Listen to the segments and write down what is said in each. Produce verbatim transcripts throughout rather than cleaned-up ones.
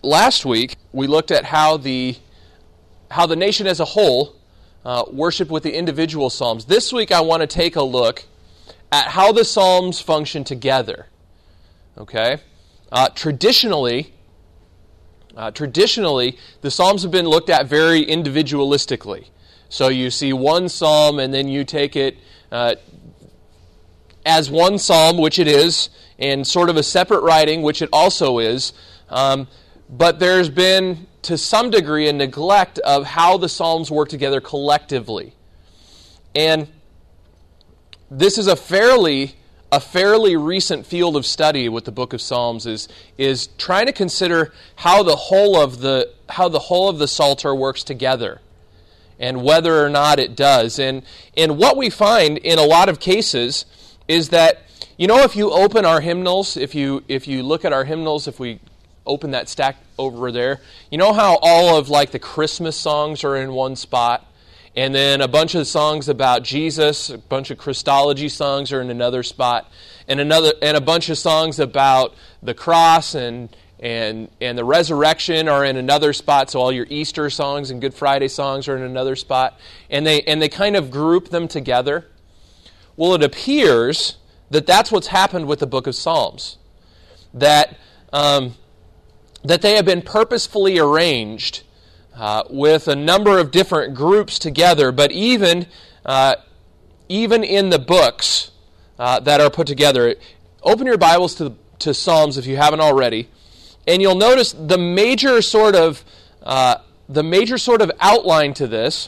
last week, we looked at how the how the nation as a whole uh, worshiped with the individual psalms. This week, I want to take a look at how the psalms function together. Okay, uh, traditionally, uh, traditionally, the psalms have been looked at very individualistically. So you see one psalm, and then you take it uh, as one psalm, which it is, and sort of a separate writing, which it also is. Um, but there's been, to some degree, a neglect of how the psalms work together collectively. And this is a fairly a fairly recent field of study with the book of Psalms, is is trying to consider how the whole of the how the whole of the Psalter works together, and whether or not it does. And and what we find in a lot of cases is that, you know, if you open our hymnals, if you if you look at our hymnals, if we open that stack over there, you know how all of like the Christmas songs are in one spot, and then a bunch of songs about Jesus, a bunch of Christology songs are in another spot, and another and a bunch of songs about the cross and and and the resurrection are in another spot. So all your Easter songs and Good Friday songs are in another spot, and they and they kind of group them together. Well, it appears that that's what's happened with the book of Psalms, that um, that they have been purposefully arranged uh, with a number of different groups together, but even uh, even in the books uh, that are put together. Open your Bibles to to Psalms if you haven't already, and you'll notice the major sort of uh, the major sort of outline to this,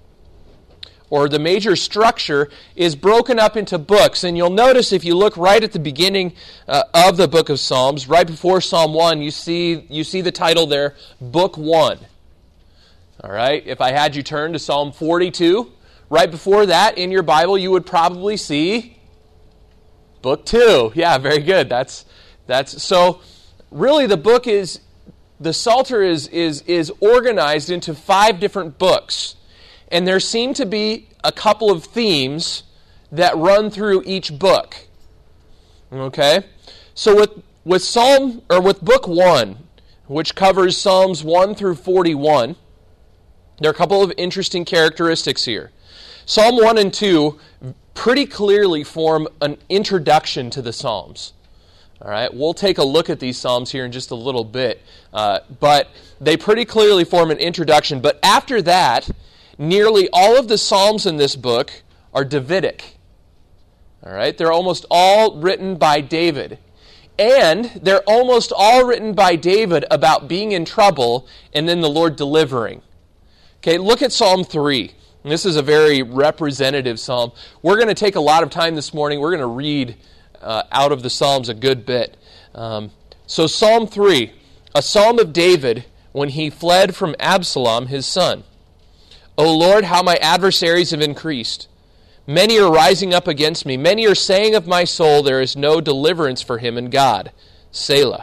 or the major structure, is broken up into books. And you'll notice if you look right at the beginning uh, of the book of Psalms, right before Psalm one, you see you see the title there, Book one. All right, if I had you turn to Psalm forty-two, right before that in your Bible, you would probably see Book two. Yeah, very good. That's that's so really the book is the Psalter is is is organized into five different books. And there seem to be a couple of themes that run through each book. Okay? So with with Psalm or with book one, which covers Psalms one through forty-one, there are a couple of interesting characteristics here. Psalm one and two pretty clearly form an introduction to the Psalms. All right? We'll take a look at these Psalms here in just a little bit, uh, but they pretty clearly form an introduction. But after that, nearly all of the Psalms in this book are Davidic. All right? They're almost all written by David. And they're almost all written by David about being in trouble and then the Lord delivering. Okay, look at Psalm three. And this is a very representative psalm. We're going to take a lot of time this morning. We're going to read uh, out of the Psalms a good bit. Um, so Psalm three, a psalm of David when he fled from Absalom, his son. O Lord, how my adversaries have increased. Many are rising up against me. Many are saying of my soul, there is no deliverance for him in God. Selah.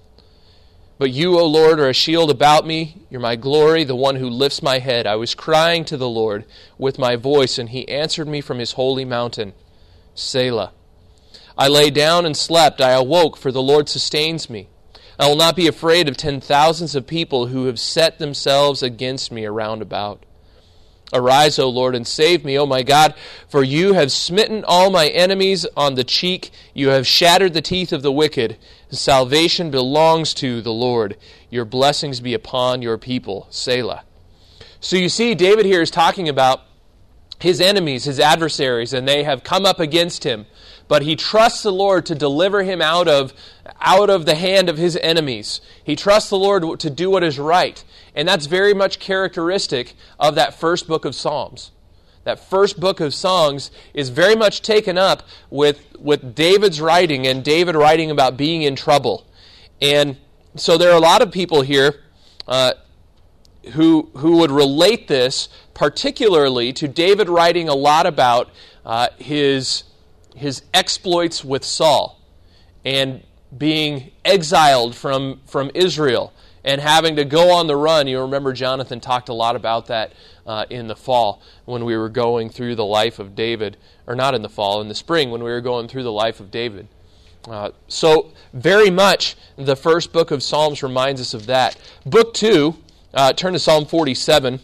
But you, O Lord, are a shield about me. You're my glory, the one who lifts my head. I was crying to the Lord with my voice, and he answered me from his holy mountain. Selah. I lay down and slept. I awoke, for the Lord sustains me. I will not be afraid of ten thousands of people who have set themselves against me around about. Arise, O Lord, and save me, O my God, for you have smitten all my enemies on the cheek. You have shattered the teeth of the wicked. Salvation belongs to the Lord. Your blessings be upon your people. Selah. So you see, David here is talking about his enemies, his adversaries, and they have come up against him. But he trusts the Lord to deliver him out of, out of the hand of his enemies. He trusts the Lord to do what is right. And that's very much characteristic of that first book of Psalms. That first book of Songs is very much taken up with, with David's writing, and David writing about being in trouble. And so there are a lot of people here uh, who, who would relate this particularly to David writing a lot about uh, his, his exploits with Saul and being exiled from, from Israel and having to go on the run. You remember Jonathan talked a lot about that uh, in the fall when we were going through the life of David, or not in the fall, in the spring when we were going through the life of David. Uh, so very much the first book of Psalms reminds us of that. Book two, uh, turn to Psalm forty-seven.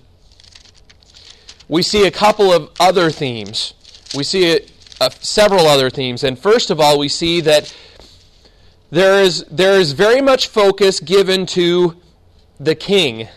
We see a couple of other themes. We see a, a, several other themes. And first of all, we see that there is, there is very much focus given to the king.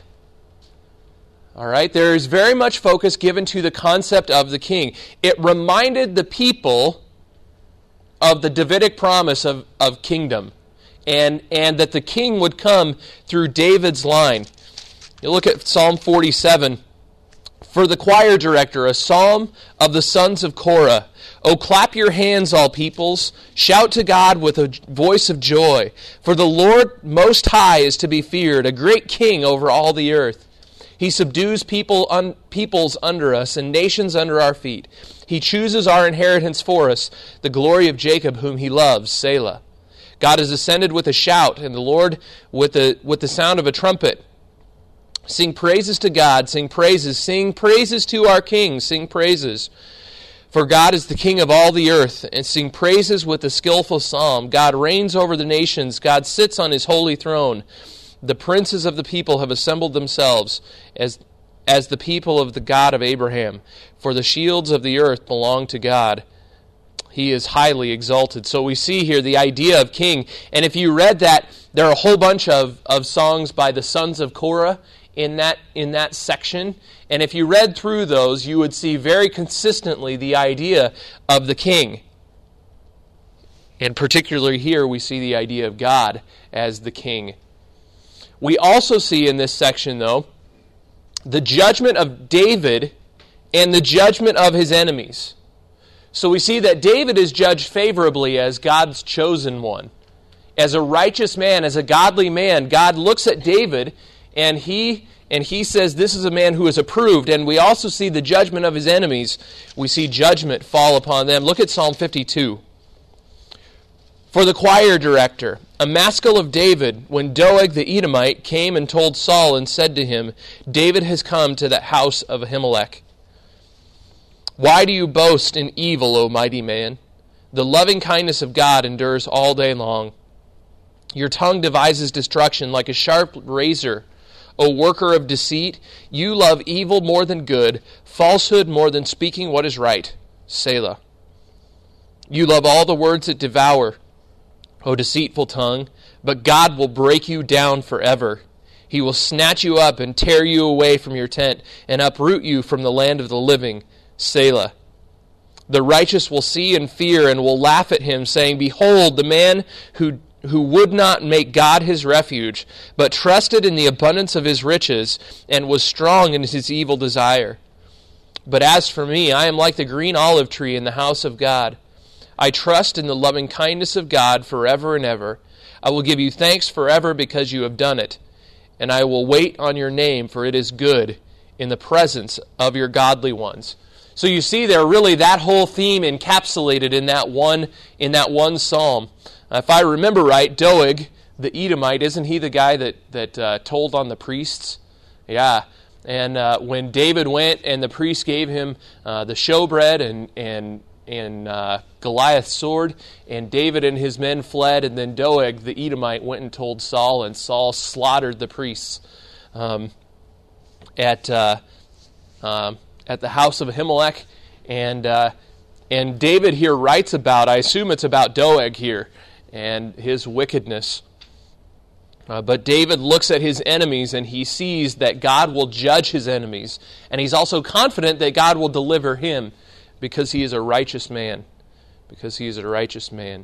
All right, there is very much focus given to the concept of the king. It reminded the people of the Davidic promise of, of kingdom, and, and that the king would come through David's line. You look at Psalm forty-seven. For the choir director, a psalm of the sons of Korah. O clap your hands, all peoples. Shout to God with a voice of joy. For the Lord Most High is to be feared, a great king over all the earth. He subdues people un, peoples under us and nations under our feet. He chooses our inheritance for us, the glory of Jacob whom he loves, Selah. God has ascended with a shout, and the Lord with the, with the sound of a trumpet. Sing praises to God, sing praises, sing praises to our King, sing praises. For God is the King of all the earth, and sing praises with a skillful psalm. God reigns over the nations, God sits on his holy throne. The princes of the people have assembled themselves as, as the people of the God of Abraham. For the shields of the earth belong to God. He is highly exalted. So we see here the idea of king. And if you read that, there are a whole bunch of, of songs by the sons of Korah in that in that section. And if you read through those, you would see very consistently the idea of the king. And particularly here, we see the idea of God as the king. We also see in this section, though, the judgment of David and the judgment of his enemies. So we see that David is judged favorably as God's chosen one. As a righteous man, as a godly man, God looks at David and he and he says this is a man who is approved. And we also see the judgment of his enemies. We see judgment fall upon them. Look at Psalm fifty-two. For the choir director, a maskil of David, when Doeg the Edomite came and told Saul and said to him, David has come to the house of Ahimelech. Why do you boast in evil, O mighty man? The loving kindness of God endures all day long. Your tongue devises destruction like a sharp razor. O worker of deceit, you love evil more than good, falsehood more than speaking what is right. Selah. You love all the words that devour, O deceitful tongue, but God will break you down forever. He will snatch you up and tear you away from your tent and uproot you from the land of the living. Selah. The righteous will see and fear and will laugh at him, saying, Behold, the man who who would not make God his refuge, but trusted in the abundance of his riches, and was strong in his evil desire. But as for me, I am like the green olive tree in the house of God. I trust in the loving kindness of God forever and ever. I will give you thanks forever because you have done it, and I will wait on your name, for it is good in the presence of your godly ones. So you see there really that whole theme encapsulated in that one in that one psalm. If I remember right, Doeg, the Edomite, isn't he the guy that, that uh, told on the priests? Yeah. And uh, when David went and the priest gave him uh, the showbread and, and, and uh, Goliath's sword, and David and his men fled, and then Doeg, the Edomite, went and told Saul, and Saul slaughtered the priests um, at uh, um, at the house of Ahimelech. And, uh, and David here writes about, I assume it's about Doeg here, and his wickedness. Uh, but David looks at his enemies and he sees that God will judge his enemies. And he's also confident that God will deliver him because he is a righteous man. Because he is a righteous man.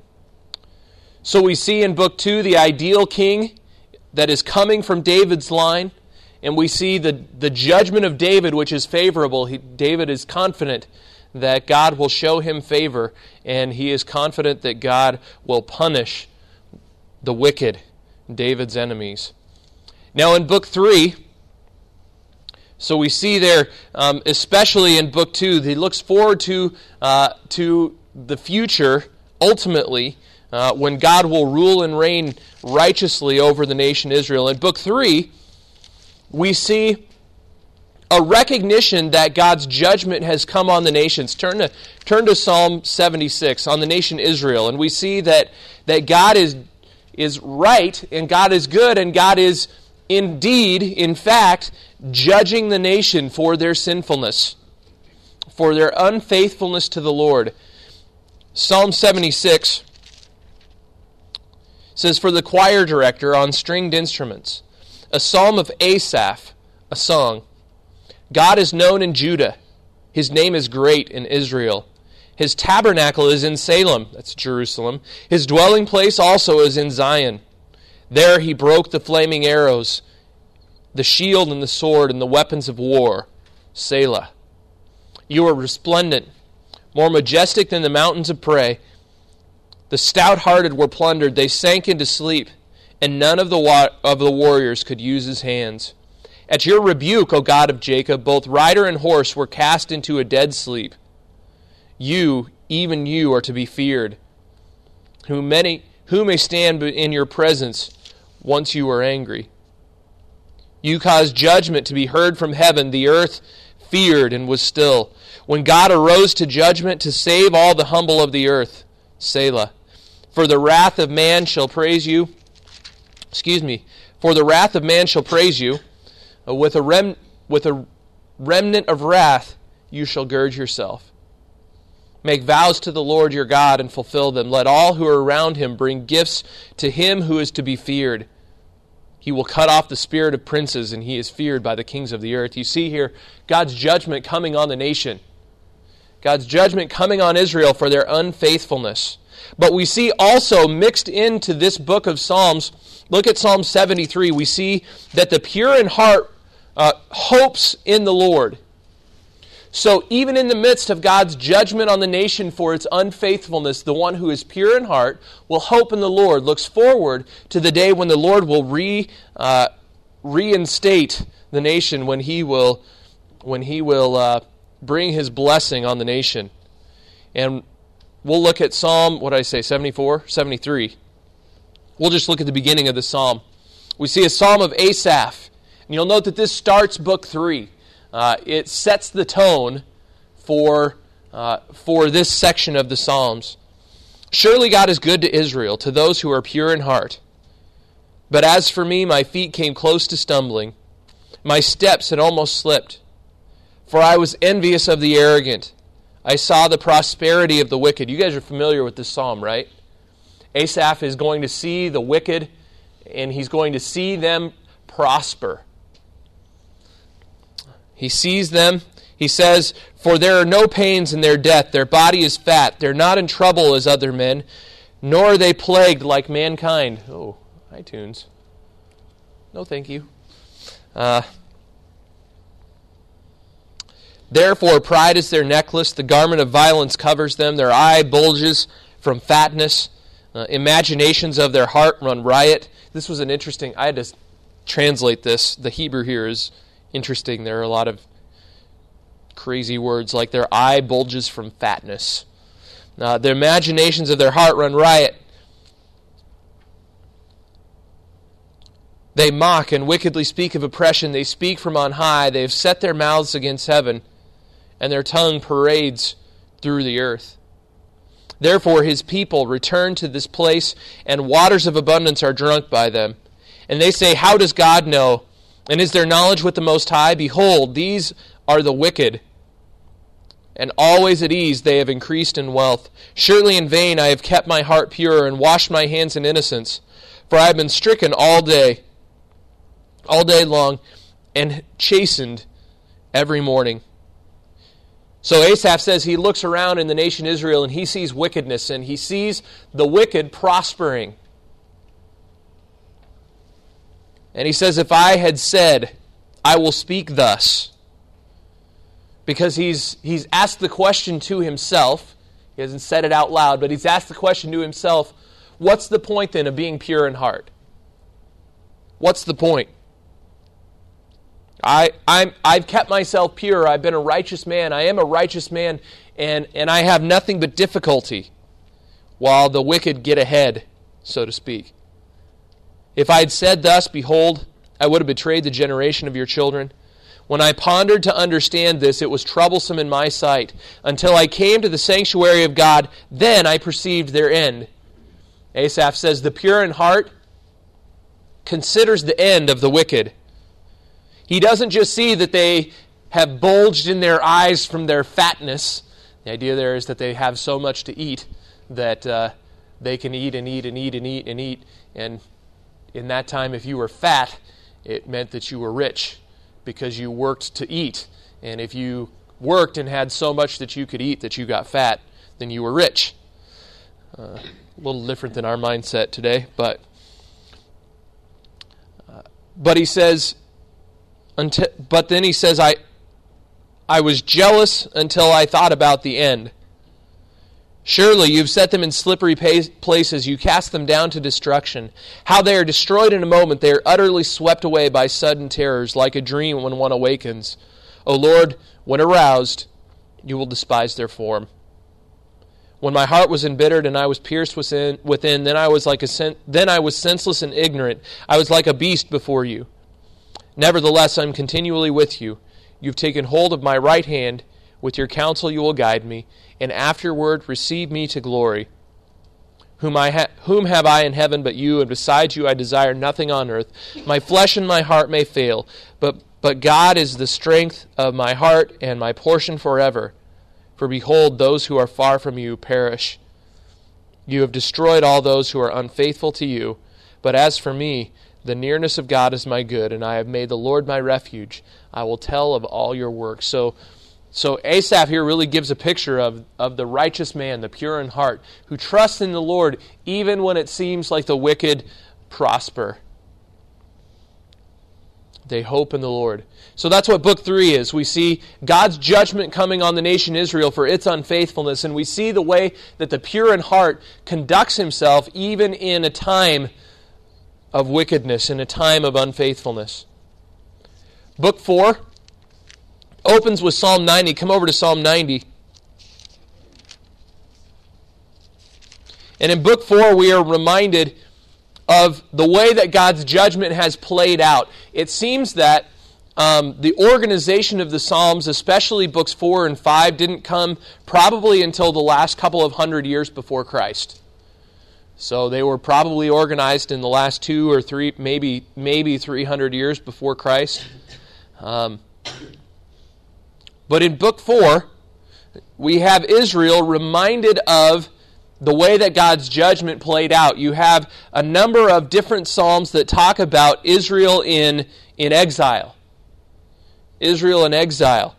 So we see in Book two the ideal king that is coming from David's line. And we see the, the judgment of David, which is favorable. He, David is confident that God will show him favor, and he is confident that God will punish the wicked, David's enemies. Now in Book three, so we see there, um, especially in Book two, he looks forward to, uh, to the future, ultimately, uh, when God will rule and reign righteously over the nation Israel. In Book three, we see a recognition that God's judgment has come on the nations. Turn to, turn to Psalm seventy-six, on the nation Israel, and we see that, that God is, is right, and God is good, and God is indeed, in fact, judging the nation for their sinfulness, for their unfaithfulness to the Lord. Psalm seventy-six says, for the choir director on stringed instruments, a psalm of Asaph, a song. God is known in Judah. His name is great in Israel. His tabernacle is in Salem, that's Jerusalem. His dwelling place also is in Zion. There he broke the flaming arrows, the shield and the sword and the weapons of war. Selah. You are resplendent, more majestic than the mountains of prey. The stout-hearted were plundered. They sank into sleep, and none of the wa- of the warriors could use his hands. At your rebuke, O God of Jacob, both rider and horse were cast into a dead sleep. You, even you, are to be feared. Who many, who may stand in your presence once you are angry? You caused judgment to be heard from heaven. The earth feared and was still. When God arose to judgment to save all the humble of the earth. Selah. For the wrath of man shall praise you. Excuse me. For the wrath of man shall praise you. With a rem, with a remnant of wrath you shall gird yourself. Make vows to the Lord your God and fulfill them. Let all who are around him bring gifts to him who is to be feared. He will cut off the spirit of princes, and he is feared by the kings of the earth. You see here God's judgment coming on the nation. God's judgment coming on Israel for their unfaithfulness. But we see also mixed into this book of Psalms, look at Psalm seventy-three, we see that the pure in heart uh, hopes in the Lord. So even in the midst of God's judgment on the nation for its unfaithfulness, the one who is pure in heart will hope in the Lord, looks forward to the day when the Lord will re uh, reinstate the nation, when he will when he will uh, bring his blessing on the nation. And we'll look at Psalm, what did I say, seventy-four, seventy-three. We'll just look at the beginning of the psalm. We see a psalm of Asaph. And you'll note that this starts book three. Uh, it sets the tone for, uh, for this section of the Psalms. Surely God is good to Israel, to those who are pure in heart. But as for me, my feet came close to stumbling. My steps had almost slipped. For I was envious of the arrogant. I saw the prosperity of the wicked. You guys are familiar with this psalm, right? Asaph is going to see the wicked, and he's going to see them prosper. He sees them. He says, for there are no pains in their death. Their body is fat. They're not in trouble as other men, nor are they plagued like mankind. Oh, iTunes. No, thank you. Uh, Therefore, pride is their necklace. The garment of violence covers them. Their eye bulges from fatness. Uh, imaginations of their heart run riot. This was an interesting, I had to translate this. The Hebrew here is interesting. There are a lot of crazy words like their eye bulges from fatness. Uh, the imaginations of their heart run riot. They mock and wickedly speak of oppression. They speak from on high. They have set their mouths against heaven, and their tongue parades through the earth. Therefore his people return to this place, and waters of abundance are drunk by them. And they say, how does God know? And is there knowledge with the Most High? Behold, these are the wicked, and always at ease they have increased in wealth. Surely in vain I have kept my heart pure and washed my hands in innocence. For I have been stricken all day, all day long, and chastened every morning. So Asaph says he looks around in the nation Israel and he sees wickedness, and he sees the wicked prospering. And he says, if I had said, I will speak thus, because he's he's asked the question to himself. He hasn't said it out loud, but he's asked the question to himself, what's the point then of being pure in heart? What's the point? I, I'm, I've kept myself pure. I've been a righteous man. I am a righteous man, and, and I have nothing but difficulty, while the wicked get ahead, so to speak. If I had said thus, behold, I would have betrayed the generation of your children. When I pondered to understand this, it was troublesome in my sight. Until I came to the sanctuary of God, then I perceived their end. Asaph says, the pure in heart considers the end of the wicked. He doesn't just see that they have bulged in their eyes from their fatness. The idea there is that they have so much to eat that uh, they can eat and eat and eat and eat and eat. And in that time, if you were fat, it meant that you were rich because you worked to eat. And if you worked and had so much that you could eat that you got fat, then you were rich. Uh, a little different than our mindset today, but uh, but he says, until, but then he says, I I was jealous until I thought about the end. Surely you've set them in slippery places. You cast them down to destruction. How they are destroyed in a moment. They are utterly swept away by sudden terrors, like a dream when one awakens. O Lord, when aroused, you will despise their form. When my heart was embittered and I was pierced within, within then I was like a sen- then I was senseless and ignorant. I was like a beast before you. Nevertheless, I am continually with you. You've taken hold of my right hand. With your counsel you will guide me, and afterward receive me to glory. Whom I ha- whom have I in heaven but you, and besides you I desire nothing on earth. My flesh and my heart may fail, but, but God is the strength of my heart and my portion forever. For behold, those who are far from you perish. You have destroyed all those who are unfaithful to you. But as for me, the nearness of God is my good, and I have made the Lord my refuge. I will tell of all your works. So So Asaph here really gives a picture of, of the righteous man, the pure in heart, who trusts in the Lord even when it seems like the wicked prosper. They hope in the Lord. So that's what book three is. We see God's judgment coming on the nation Israel for its unfaithfulness, and we see the way that the pure in heart conducts himself even in a time of wickedness, in a time of unfaithfulness. Book four opens with Psalm ninety. Come over to Psalm ninety. And in book four, we are reminded of the way that God's judgment has played out. It seems that um, the organization of the Psalms, especially books four and five, didn't come probably until the last couple of hundred years before Christ. So they were probably organized in the last two or three, maybe maybe three hundred years before Christ. Um, But in book four, we have Israel reminded of the way that God's judgment played out. You have a number of different psalms that talk about Israel in, in exile. Israel in exile.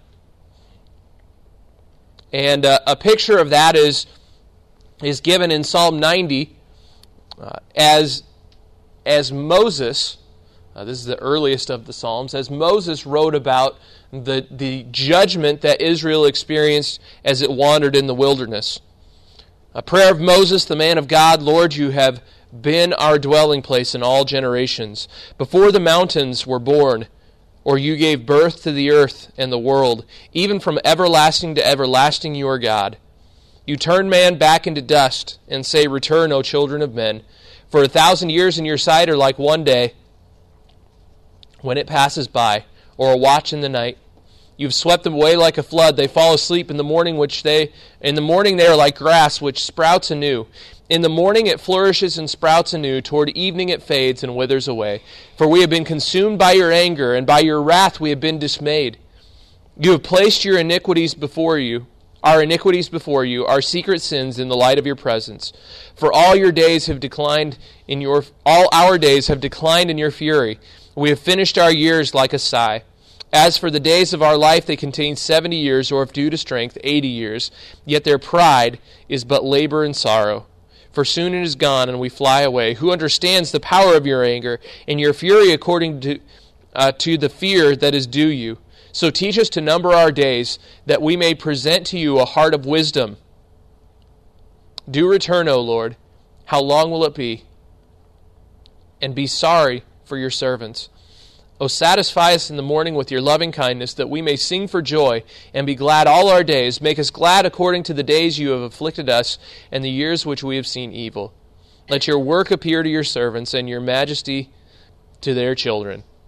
And uh, a picture of that is, is given in Psalm ninety uh, as, as Moses, uh, this is the earliest of the Psalms, as Moses wrote about the, the judgment that Israel experienced as it wandered in the wilderness. A prayer of Moses, the man of God, Lord, you have been our dwelling place in all generations. Before the mountains were born, or you gave birth to the earth and the world, even from everlasting to everlasting you are God. You turn man back into dust and say, return, O children of men. For a thousand years in your sight are like one day when it passes by, or a watch in the night. You've swept them away like a flood. They fall asleep in the morning, which they in the morning they are like grass which sprouts anew. In the morning it flourishes and sprouts anew. Toward evening it fades and withers away. For we have been consumed by your anger, and by your wrath we have been dismayed. You have placed your iniquities before you, our iniquities before you, our secret sins in the light of your presence. For all your days have declined in your all our days have declined in your fury. We have finished our years like a sigh. As for the days of our life, they contain seventy years, or if due to strength, eighty years. Yet their pride is but labor and sorrow. For soon it is gone, and we fly away. Who understands the power of your anger, and your fury according to, uh, to the fear that is due you? So teach us to number our days, that we may present to you a heart of wisdom. Do return, O Lord. How long will it be? And be sorry for your servants. O satisfy us in the morning with your loving kindness, that we may sing for joy and be glad all our days. Make us glad according to the days you have afflicted us and the years which we have seen evil. Let your work appear to your servants and your majesty to their children.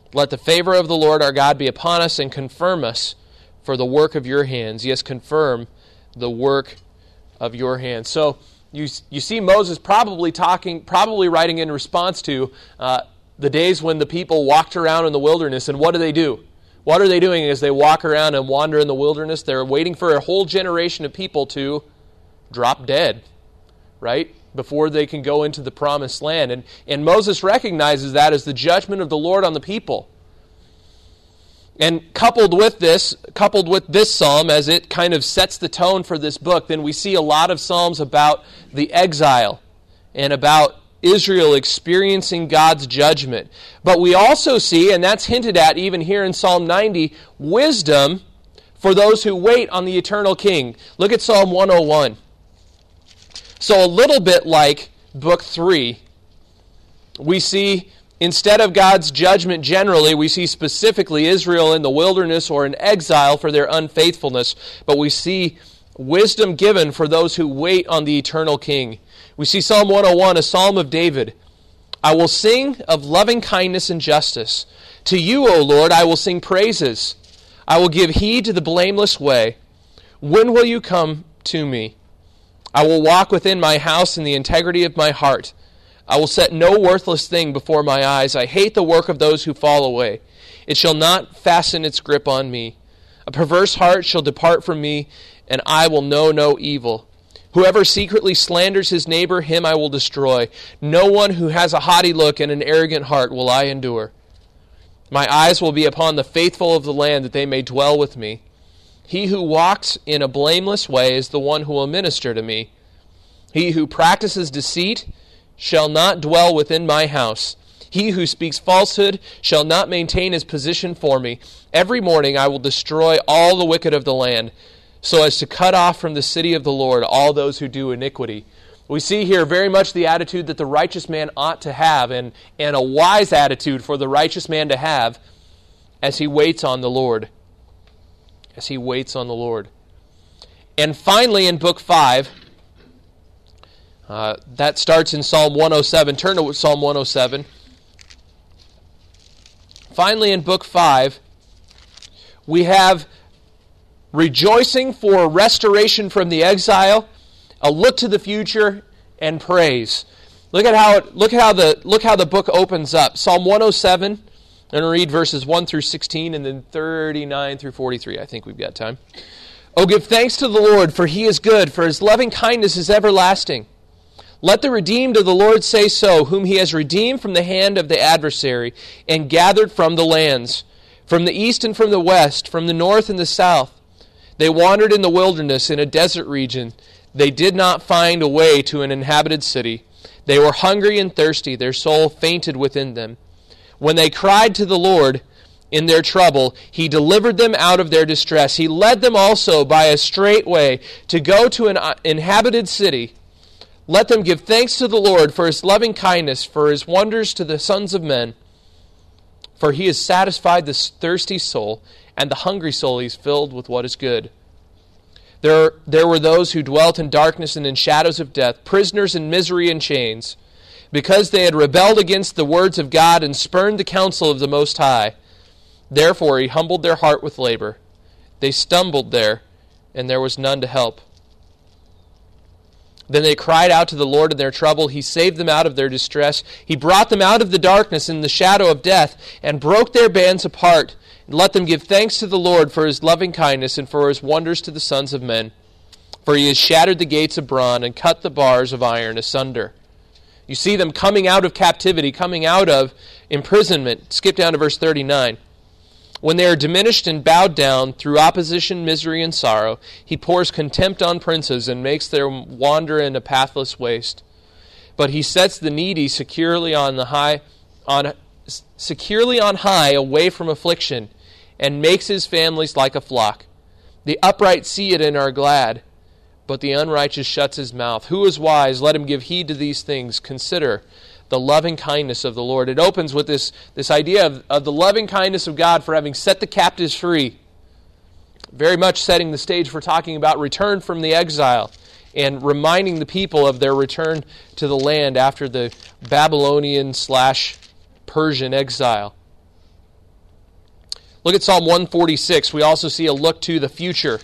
Let the favor of the Lord our God be upon us, and confirm us for the work of your hands. Yes, confirm the work of your hands. So you you see Moses probably talking, probably writing in response to uh, the days when the people walked around in the wilderness. And what do they do? What are they doing as they walk around and wander in the wilderness? They're waiting for a whole generation of people to drop dead, right? Before they can go into the promised land. And, and Moses recognizes that as the judgment of the Lord on the people. And coupled with this, coupled with this psalm, as it kind of sets the tone for this book, then we see a lot of psalms about the exile and about Israel experiencing God's judgment. But we also see, and that's hinted at even here in Psalm ninety, wisdom for those who wait on the eternal King. Look at Psalm one oh one. So a little bit like book three, we see, instead of God's judgment generally, we see specifically Israel in the wilderness or in exile for their unfaithfulness. But we see wisdom given for those who wait on the eternal King. We see Psalm one oh one, a psalm of David. I will sing of loving kindness and justice. To you, O Lord, I will sing praises. I will give heed to the blameless way. When will you come to me? I will walk within my house in the integrity of my heart. I will set no worthless thing before my eyes. I hate the work of those who fall away. It shall not fasten its grip on me. A perverse heart shall depart from me, and I will know no evil. Whoever secretly slanders his neighbor, him I will destroy. No one who has a haughty look and an arrogant heart will I endure. My eyes will be upon the faithful of the land, that they may dwell with me. He who walks in a blameless way is the one who will minister to me. He who practices deceit shall not dwell within my house. He who speaks falsehood shall not maintain his position for me. Every morning I will destroy all the wicked of the land, so as to cut off from the city of the Lord all those who do iniquity. We see here very much the attitude that the righteous man ought to have, and, and a wise attitude for the righteous man to have as he waits on the Lord. As he waits on the Lord. And finally in book five, uh, that starts in Psalm one oh seven. Turn to Psalm one oh seven. Finally in book five, we have rejoicing for restoration from the exile, a look to the future, and praise. Look at how it, look how the look how the book opens up. Psalm one oh seven. I'm going to read verses one through sixteen and then thirty-nine through forty-three. I think we've got time. Oh, give thanks to the Lord, for he is good, for his loving kindness is everlasting. Let the redeemed of the Lord say so, whom he has redeemed from the hand of the adversary and gathered from the lands, from the east and from the west, from the north and the south. They wandered in the wilderness in a desert region. They did not find a way to an inhabited city. They were hungry and thirsty. Their soul fainted within them. When they cried to the Lord in their trouble, he delivered them out of their distress. He led them also by a straight way to go to an inhabited city. Let them give thanks to the Lord for his loving kindness, for his wonders to the sons of men. For he has satisfied the thirsty soul, and the hungry soul he's filled with what is good. There, there were those who dwelt in darkness and in shadows of death, prisoners in misery and chains, because they had rebelled against the words of God and spurned the counsel of the Most High. Therefore he humbled their heart with labor. They stumbled there, and there was none to help. Then they cried out to the Lord in their trouble. He saved them out of their distress. He brought them out of the darkness and the shadow of death, and broke their bands apart. And let them give thanks to the Lord for his loving kindness and for his wonders to the sons of men. For he has shattered the gates of bronze and cut the bars of iron asunder. You see them coming out of captivity, coming out of imprisonment. Skip down to verse thirty-nine. When they are diminished and bowed down through opposition, misery, and sorrow, he pours contempt on princes and makes them wander in a pathless waste. But he sets the needy securely on the high, on securely on high, away from affliction, and makes his families like a flock. The upright see it and are glad, but the unrighteous shuts his mouth. Who is wise? Let him give heed to these things. Consider the loving kindness of the Lord. It opens with this, this idea of, of the loving kindness of God for having set the captives free. Very much setting the stage for talking about return from the exile and reminding the people of their return to the land after the Babylonian slash Persian exile. Look at Psalm one forty-six. We also see a look to the future.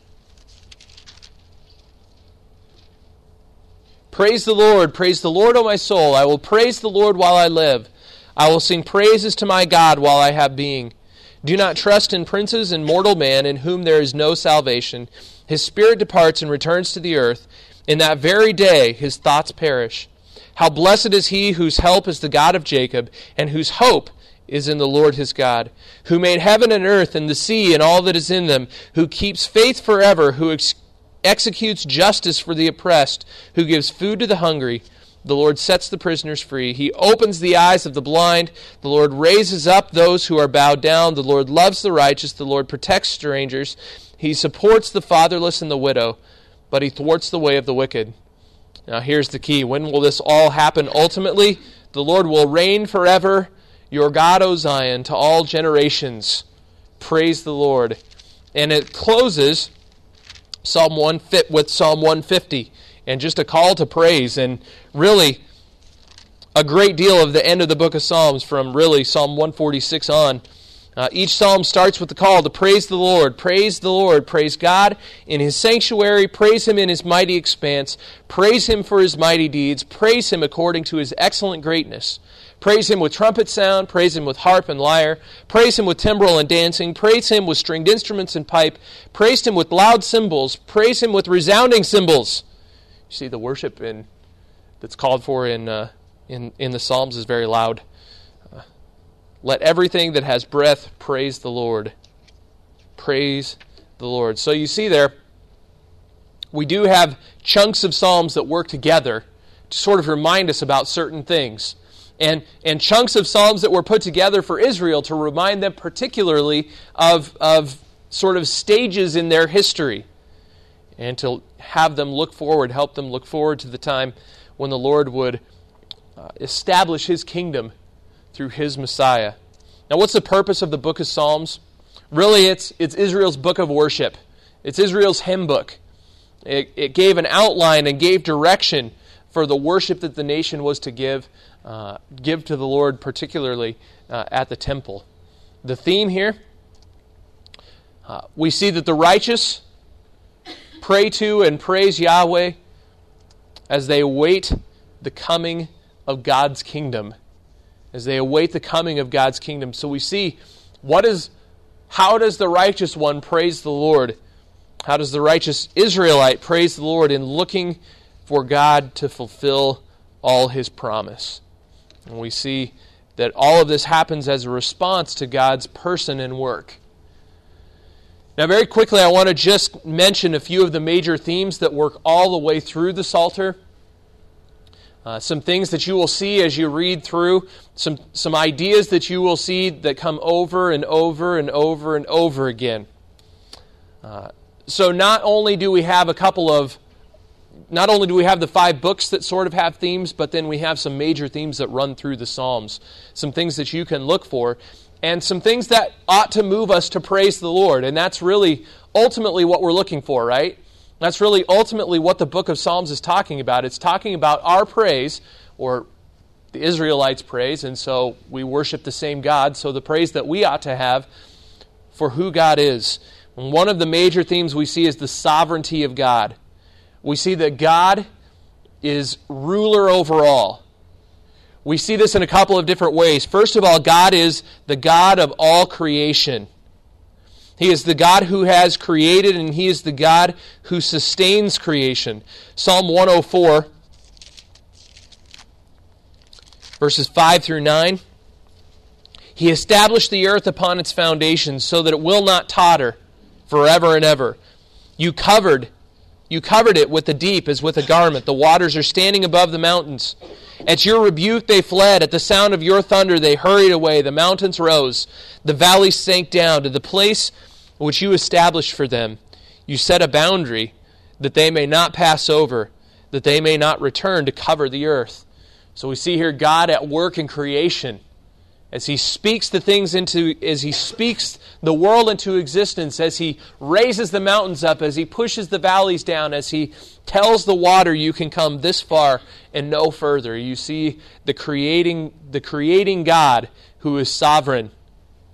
Praise the Lord, praise the Lord, O my soul. I will praise the Lord while I live. I will sing praises to my God while I have being. Do not trust in princes and mortal man, in whom there is no salvation. His spirit departs and returns to the earth. In that very day his thoughts perish. How blessed is he whose help is the God of Jacob, and whose hope is in the Lord his God, who made heaven and earth and the sea and all that is in them, who keeps faith forever, who ex- executes justice for the oppressed, who gives food to the hungry. The Lord sets the prisoners free. He opens the eyes of the blind. The Lord raises up those who are bowed down. The Lord loves the righteous. The Lord protects strangers. He supports the fatherless and the widow, but he thwarts the way of the wicked. Now here's the key. When will this all happen ultimately? The Lord will reign forever. Your God, O Zion, to all generations. Praise the Lord. And it closes Psalm one fit with Psalm one fifty, and just a call to praise, and really a great deal of the end of the book of Psalms from really Psalm one forty-six on. Uh, each psalm starts with the call to praise the Lord, praise the Lord, praise God in his sanctuary, praise him in his mighty expanse, praise him for his mighty deeds, praise him according to his excellent greatness. Praise him with trumpet sound, praise him with harp and lyre, praise him with timbrel and dancing, praise him with stringed instruments and pipe, praise him with loud cymbals, praise him with resounding cymbals. You see, the worship in, that's called for in, uh, in, in the Psalms is very loud. Uh, let everything that has breath praise the Lord. Praise the Lord. So you see there, we do have chunks of Psalms that work together to sort of remind us about certain things. And, and chunks of Psalms that were put together for Israel to remind them particularly of, of sort of stages in their history, and to have them look forward, help them look forward to the time when the Lord would uh, establish his kingdom through his Messiah. Now, what's the purpose of the book of Psalms? Really, it's, it's Israel's book of worship. It's Israel's hymn book. It, it gave an outline and gave direction for the worship that the nation was to give Uh, give to the Lord, particularly uh, at the temple. The theme here, uh, we see that the righteous pray to and praise Yahweh as they await the coming of God's kingdom. As they await the coming of God's kingdom. So we see, what is, how does the righteous one praise the Lord? How does the righteous Israelite praise the Lord in looking for God to fulfill all his promise? And we see that all of this happens as a response to God's person and work. Now, very quickly, I want to just mention a few of the major themes that work all the way through the Psalter. Uh, some things that you will see as you read through, some, some ideas that you will see that come over and over and over and over again. Uh, so not only do we have a couple of Not only do we have the five books that sort of have themes, but then we have some major themes that run through the Psalms. Some things that you can look for, and some things that ought to move us to praise the Lord. And that's really ultimately what we're looking for, right? That's really ultimately what the book of Psalms is talking about. It's talking about our praise, or the Israelites' praise, and so we worship the same God, so the praise that we ought to have for who God is. And one of the major themes we see is the sovereignty of God. We see that God is ruler over all. We see this in a couple of different ways. First of all, God is the God of all creation. He is the God who has created, and He is the God who sustains creation. Psalm one oh four, verses five through nine. He established the earth upon its foundations so that it will not totter forever and ever. You covered You covered it with the deep as with a garment. The waters are standing above the mountains. At your rebuke they fled. At the sound of your thunder they hurried away. The mountains rose. The valleys sank down to the place which you established for them. You set a boundary that they may not pass over, that they may not return to cover the earth. So we see here God at work in creation. As He speaks the things into, as He speaks the world into existence, as He raises the mountains up, as He pushes the valleys down, as He tells the water you can come this far and no further. You see the creating, the creating God who is sovereign.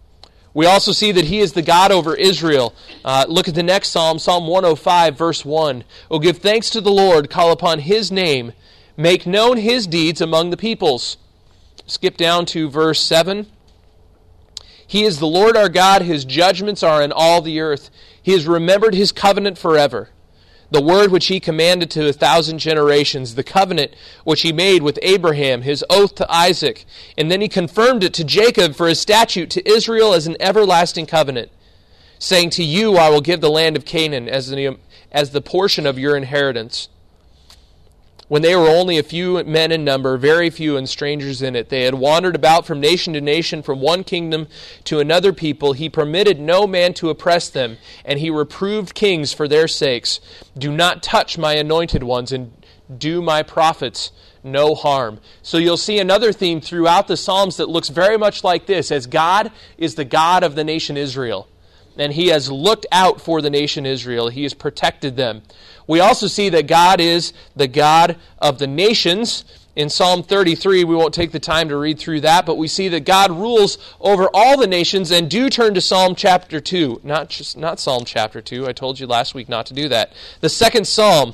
We also see that he is the God over Israel. Uh, look at the next psalm, Psalm one oh five, verse one. "Oh, give thanks to the Lord, call upon his name, make known his deeds among the peoples." Skip down to verse seven. "He is the Lord our God, his judgments are in all the earth. He has remembered his covenant forever. The word which he commanded to a thousand generations, the covenant which he made with Abraham, his oath to Isaac. And then he confirmed it to Jacob for his statute, to Israel as an everlasting covenant, saying, to you I will give the land of Canaan as the, as the portion of your inheritance. When they were only a few men in number, very few and strangers in it, they had wandered about from nation to nation, from one kingdom to another people. He permitted no man to oppress them, and he reproved kings for their sakes. Do not touch my anointed ones, and do my prophets no harm." So you'll see another theme throughout the Psalms that looks very much like this, as God is the God of the nation Israel. And he has looked out for the nation Israel. He has protected them. We also see that God is the God of the nations. In Psalm thirty-three, we won't take the time to read through that, but we see that God rules over all the nations. And do turn to Psalm chapter two. Not just not Psalm chapter two. I told you last week not to do that. The second Psalm.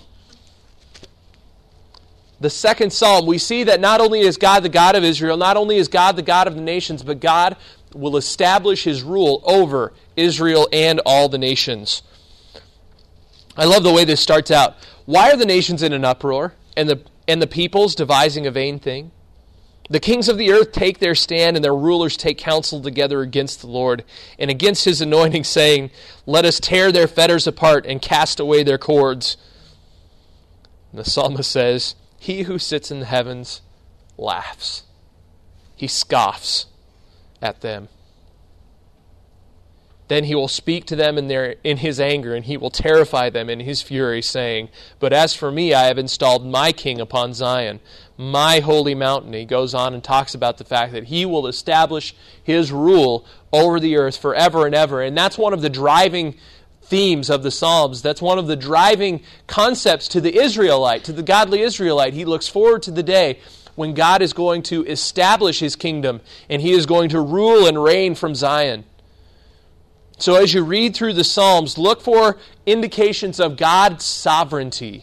The second Psalm, we see that not only is God the God of Israel, not only is God the God of the nations, but God will establish his rule over Israel and all the nations. I love the way this starts out. Why are the nations in an uproar, and the and the peoples devising a vain thing? The kings of the earth take their stand, and their rulers take counsel together against the Lord and against his anointing, saying, let us tear their fetters apart and cast away their cords. And the psalmist says, he who sits in the heavens laughs. He scoffs at them. Then he will speak to them in their in his anger, and he will terrify them in his fury, saying, but as for me, I have installed my king upon Zion, my holy mountain. He goes on and talks about the fact that he will establish his rule over the earth forever and ever. And that's one of the driving themes of the Psalms. That's one of the driving concepts to the Israelite, to the godly Israelite. He looks forward to the day when God is going to establish his kingdom, and he is going to rule and reign from Zion. So as you read through the Psalms, look for indications of God's sovereignty,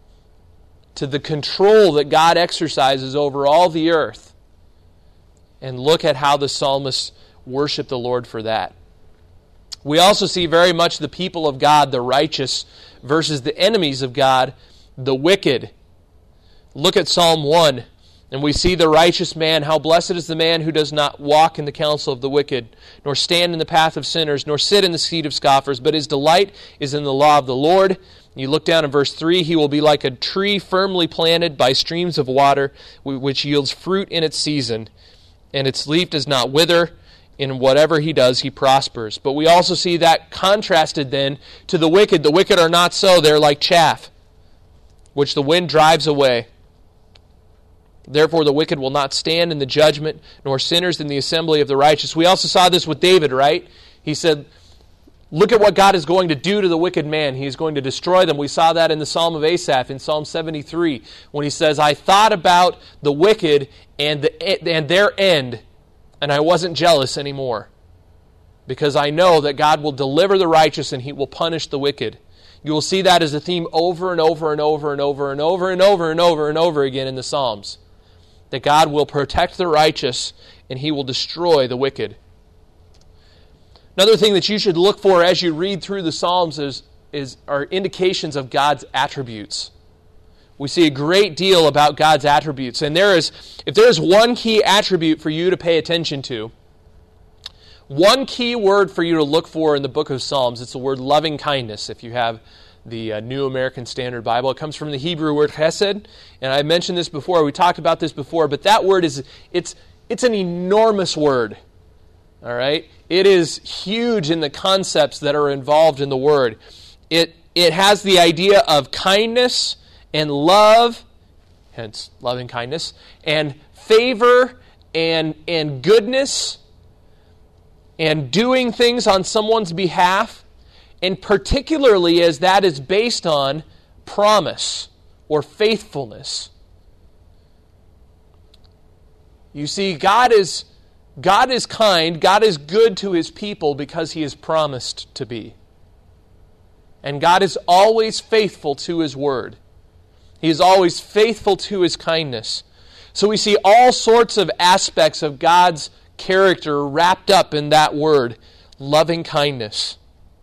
to the control that God exercises over all the earth. And look at how the psalmists worship the Lord for that. We also see very much the people of God, the righteous, versus the enemies of God, the wicked. Look at Psalm one. And we see the righteous man, how blessed is the man who does not walk in the counsel of the wicked, nor stand in the path of sinners, nor sit in the seat of scoffers, but his delight is in the law of the Lord. You look down in verse three, he will be like a tree firmly planted by streams of water, which yields fruit in its season, and its leaf does not wither. In whatever he does, he prospers. But we also see that contrasted then to the wicked. The wicked are not so. They're like chaff, which the wind drives away. Therefore the wicked will not stand in the judgment, nor sinners in the assembly of the righteous. We also saw this with David, right? He said, look at what God is going to do to the wicked man. He is going to destroy them. We saw that in the Psalm of Asaph, in Psalm seventy-three, when he says, I thought about the wicked and, the, and their end, and I wasn't jealous anymore, because I know that God will deliver the righteous and he will punish the wicked. You will see that as a theme over and over and over and over and over and over and over and over again in the Psalms. That God will protect the righteous and he will destroy the wicked. Another thing that you should look for as you read through the Psalms is, is are indications of God's attributes. We see a great deal about God's attributes. And there is, if there is one key attribute for you to pay attention to, one key word for you to look for in the book of Psalms, it's the word loving kindness. If you have the uh, New American Standard Bible, it comes from the Hebrew word chesed, and I mentioned this before, we talked about this before, but that word is, it's it's an enormous word, all right? It is huge in the concepts that are involved in the word. It it has the idea of kindness and love, hence loving kindness, and favor and and goodness, and doing things on someone's behalf, and particularly as that is based on promise or faithfulness. You see, God is God is kind, God is good to His people because He has promised to be. And God is always faithful to His word. He is always faithful to His kindness. So we see all sorts of aspects of God's character wrapped up in that word, loving kindness.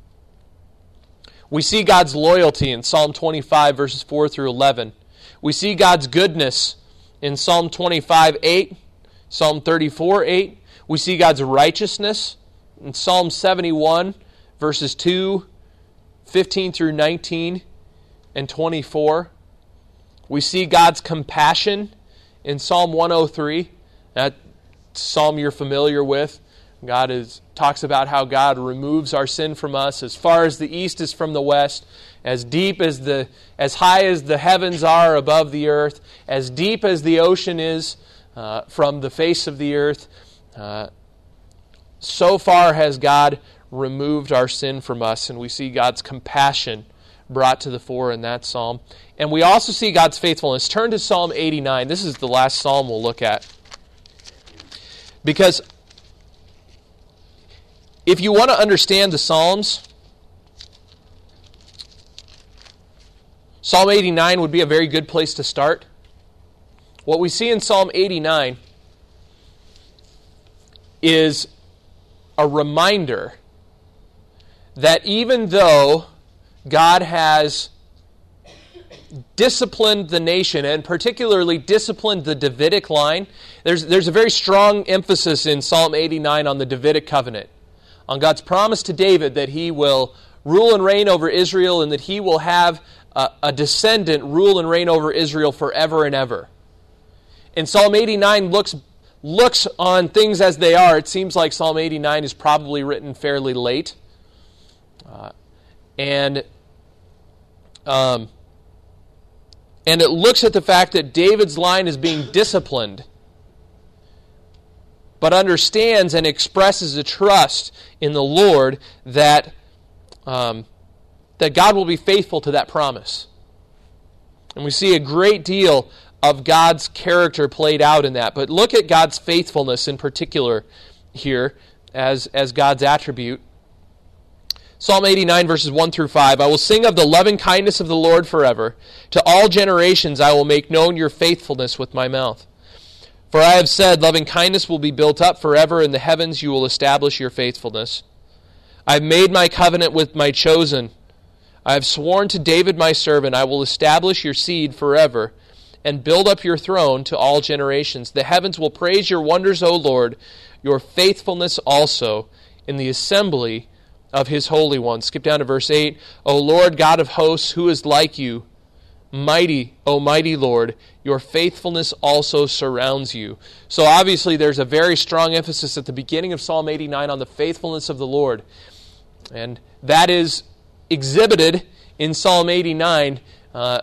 We see God's loyalty in Psalm twenty-five, verses four through eleven. We see God's goodness in Psalm twenty-five, eight, Psalm thirty-four, eight. We see God's righteousness in Psalm seventy-one, verses two, fifteen through nineteen, and twenty-four. We see God's compassion in Psalm one oh three, that psalm you're familiar with. God is, talks about how God removes our sin from us as far as the east is from the west, as deep as the, as high as the heavens are above the earth, as deep as the ocean is uh, from the face of the earth. Uh, so far has God removed our sin from us, and we see God's compassion brought to the fore in that psalm. And we also see God's faithfulness. Turn to Psalm eighty-nine. This is the last psalm we'll look at. Because if you want to understand the Psalms, Psalm eighty-nine would be a very good place to start. What we see in Psalm eighty-nine is a reminder that even though God has disciplined the nation, and particularly disciplined the Davidic line, there's, there's a very strong emphasis in Psalm eighty-nine on the Davidic covenant, on God's promise to David that he will rule and reign over Israel and that he will have a, a descendant rule and reign over Israel forever and ever. And Psalm eighty-nine looks looks on things as they are. It seems like Psalm eighty-nine is probably written fairly late. Uh, and um, and it looks at the fact that David's line is being disciplined, but understands and expresses a trust in the Lord that um, that God will be faithful to that promise. And we see a great deal of God's character played out in that. But look at God's faithfulness in particular here as, as God's attribute. Psalm eighty-nine, verses one through five. I will sing of the loving kindness of the Lord forever. To all generations I will make known your faithfulness with my mouth. For I have said, loving kindness will be built up forever. In the heavens you will establish your faithfulness. I have made my covenant with my chosen. I have sworn to David my servant, I will establish your seed forever and build up your throne to all generations. The heavens will praise your wonders, O Lord, your faithfulness also in the assembly of his holy ones. Skip down to verse eight. O Lord God of hosts, who is like you? Mighty, O mighty Lord, your faithfulness also surrounds you. So obviously there's a very strong emphasis at the beginning of Psalm eighty-nine on the faithfulness of the Lord. And that is exhibited in Psalm eighty-nine uh,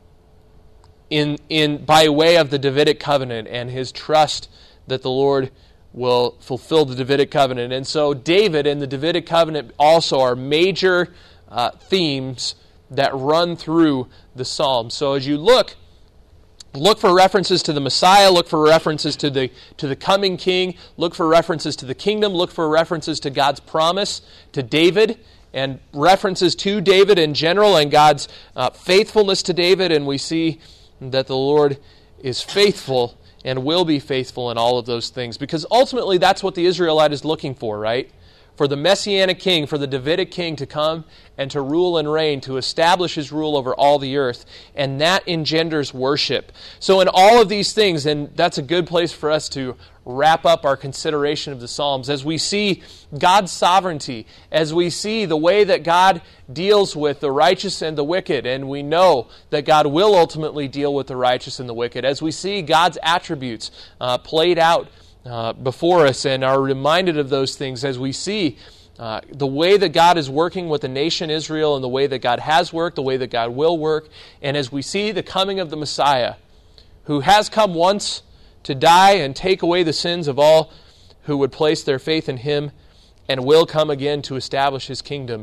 in in by way of the Davidic covenant and his trust that the Lord will fulfill the Davidic covenant. And so David and the Davidic covenant also are major uh, themes that run through the Psalms. So as you look, look for references to the Messiah, look for references to the to the coming king, look for references to the kingdom, look for references to God's promise to David, and references to David in general and God's uh, faithfulness to David, and we see that the Lord is faithful and will be faithful in all of those things. Because ultimately that's what the Israelite is looking for, right? For the Messianic king, for the Davidic king to come and to rule and reign, to establish his rule over all the earth. And that engenders worship. So in all of these things, and that's a good place for us to wrap up our consideration of the Psalms, as we see God's sovereignty, as we see the way that God deals with the righteous and the wicked, and we know that God will ultimately deal with the righteous and the wicked, as we see God's attributes uh, played out uh, before us and are reminded of those things, as we see uh, the way that God is working with the nation Israel and the way that God has worked, the way that God will work, and as we see the coming of the Messiah, who has come once to die and take away the sins of all who would place their faith in him, and will come again to establish his kingdom.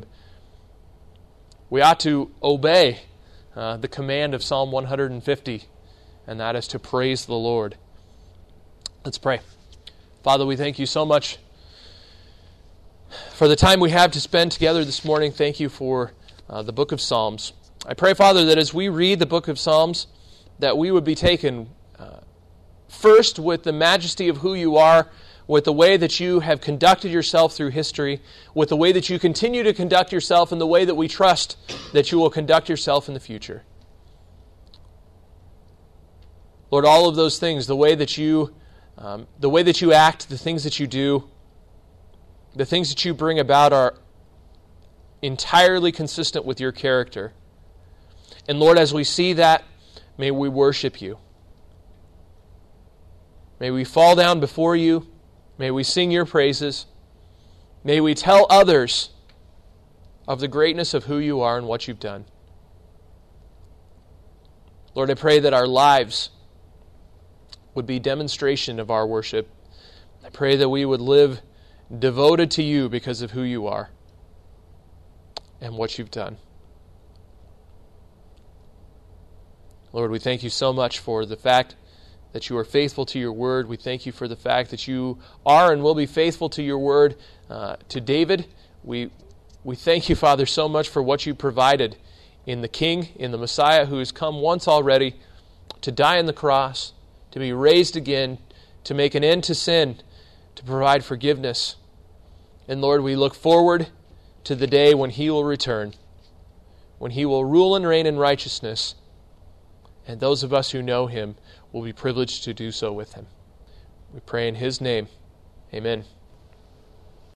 We ought to obey uh, the command of Psalm one hundred fifty, and that is to praise the Lord. Let's pray. Father, we thank you so much for the time we have to spend together this morning. Thank you for uh, the book of Psalms. I pray, Father, that as we read the book of Psalms, that we would be taken uh, first with the majesty of who you are, with the way that you have conducted yourself through history, with the way that you continue to conduct yourself, and the way that we trust that you will conduct yourself in the future. Lord, all of those things, the way that you, um, the way that you act, the things that you do, the things that you bring about are entirely consistent with your character. And Lord, as we see that, may we worship you. May we fall down before you. May we sing your praises. May we tell others of the greatness of who you are and what you've done. Lord, I pray that our lives would be demonstration of our worship. I pray that we would live devoted to you because of who you are and what you've done. Lord, we thank you so much for the fact that you are faithful to your word. We thank you for the fact that you are and will be faithful to your word uh, to David. We we thank you, Father, so much for what you provided in the King, in the Messiah who has come once already to die on the cross, to be raised again, to make an end to sin, to provide forgiveness. And Lord, we look forward to the day when he will return, when he will rule and reign in righteousness, and those of us who know him will be privileged to do so with him. We pray in his name. Amen.